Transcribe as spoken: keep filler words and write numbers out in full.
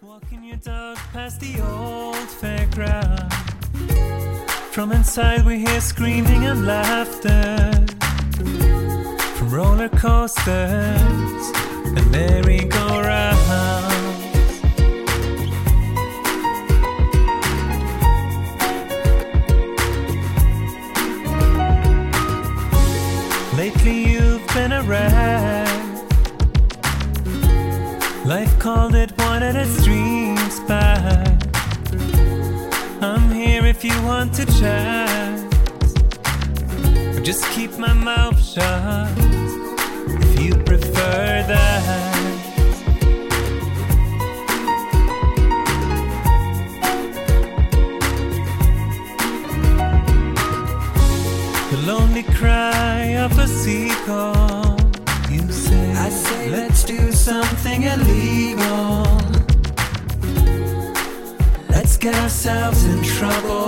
Walking your dog past the old fairground. From inside we hear screaming and laughter. From roller coasters and merry-go-rounds. Lately you've been a wreck. Life called it, wanted its dreams back. I'm here if you want to chat. Or just keep my mouth shut if you prefer that. The lonely cry of a seagull. You say, I say, let's do something illegal. Let's get ourselves in trouble.